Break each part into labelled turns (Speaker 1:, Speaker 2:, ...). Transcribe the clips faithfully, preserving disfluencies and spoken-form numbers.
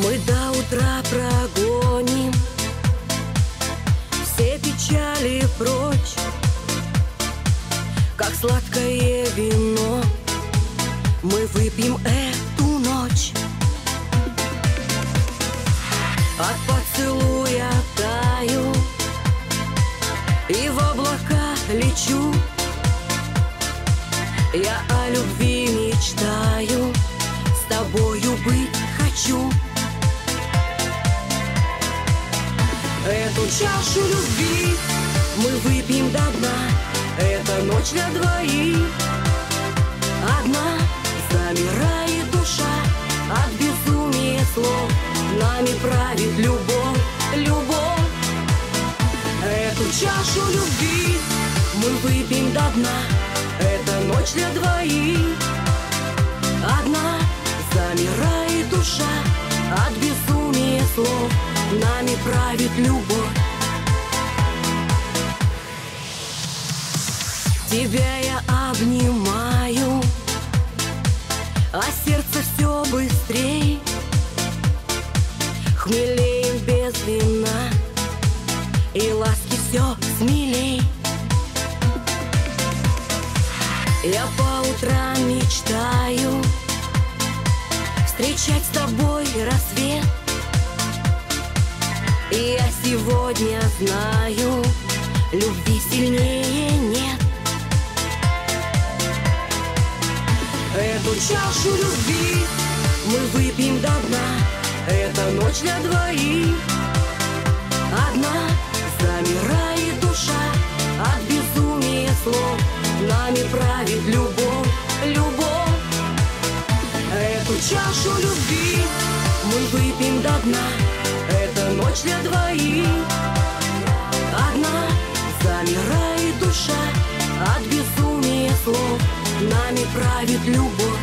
Speaker 1: Мы до утра прогоним все печали прочь, как сладкое вино мы выпьем эту ночь. От поцелуя таю и в облака лечу. Я о любви мечтаю, с тобою быть хочу. Эту чашу любви мы выпьем до дна. Это ночь для двоих. Одна замирает душа от безумия слов. Нами правит любовь, любовь. Эту чашу любви мы выпьем до дна. Это ночь для двоих. Одна замирает душа от безумия слов. Нами правит любовь. Тебя я обнимаю, а сердце все быстрей. Хмелеем без вина, и ласки все смелей. Я по утрам мечтаю встречать с тобой рассвет. И я сегодня знаю, любви сильнее нет. Эту чашу любви мы выпьем до дна. Это ночь для двоих. Одна замирает душа от безумия слов. Нами правит любовь, любовь. Эту чашу любви мы выпьем до дна. Это ночь для двоих. Одна замирает душа от безумия слов. Нами правит любовь.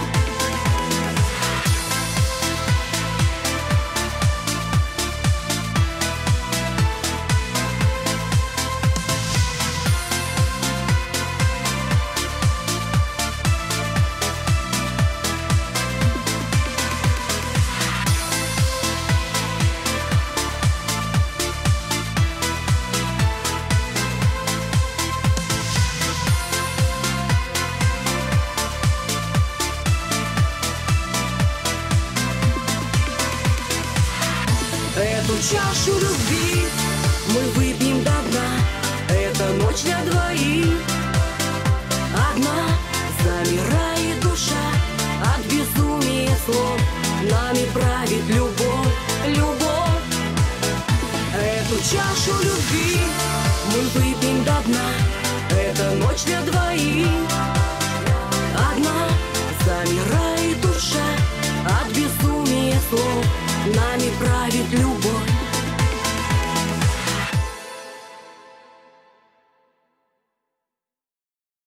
Speaker 1: Эту чашу любви мы выпьем до дна. Это ночь для двоих. Одна замирает душа от безумия слов. Нами правит любовь, любовь. Эту чашу любви мы выпьем до дна. Это ночь для двоих. Одна замирает